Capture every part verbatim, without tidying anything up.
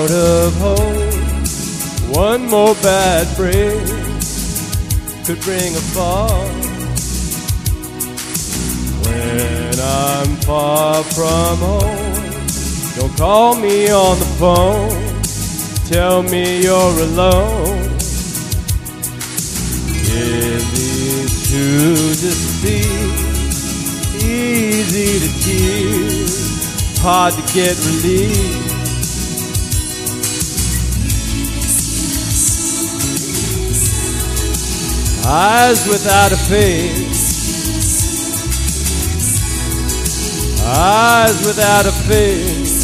out of hope. One more bad break could bring a fall. When I'm far from home, don't call me on the phone. Tell me you're alone. Easy to deceive, easy to tease, hard to get relief. Eyes without a face, eyes without a face,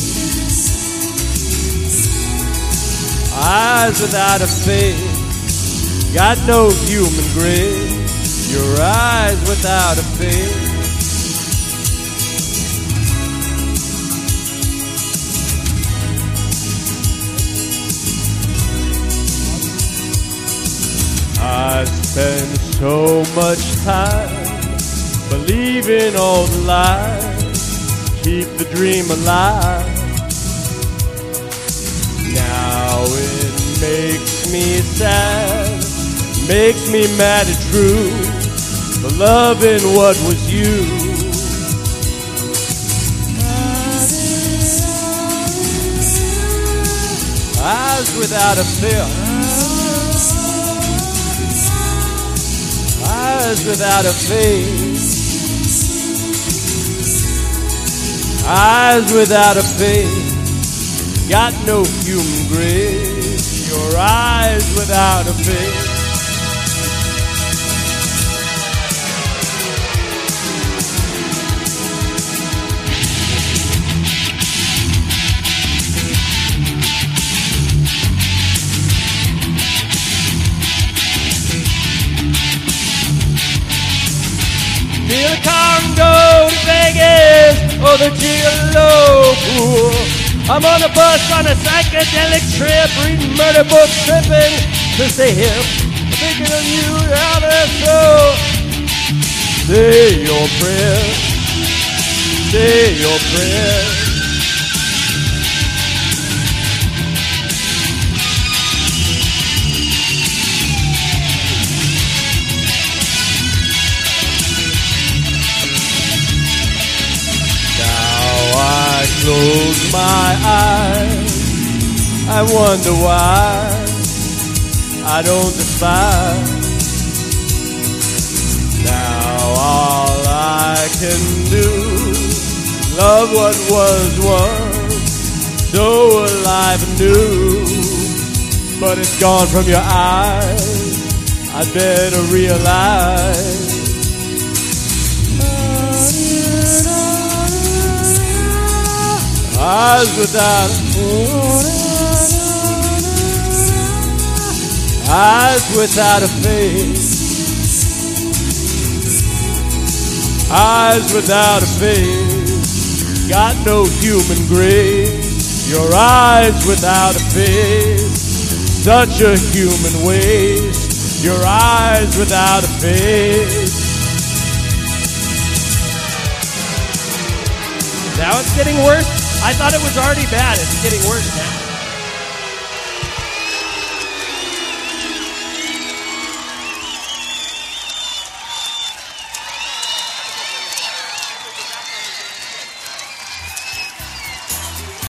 eyes without a face, got no human grace. Your eyes without a face. I spend so much time believing all the lies, keep the dream alive. Now it makes me sad, makes me mad and true, for loving what was you. Eyes without a fear, eyes without a face, eyes without a face, got no human grace. Your eyes without a face. Feel the Congo to Vegas or the Gigolo pool. I'm on a bus on a psychedelic trip, reading murder books, tripping to stay hip. Thinking of you out there, so say your prayer, say your prayer. I close my eyes, I wonder why I don't despise. Now all I can do, love what was once, so alive and new. But it's gone from your eyes, I'd better realize. Eyes without a eyes without a face, eyes without a face, got no human grace. Your eyes without a face, such a human waste. Your eyes without a face. Now it's getting worse. I thought it was already bad. It's getting worse now.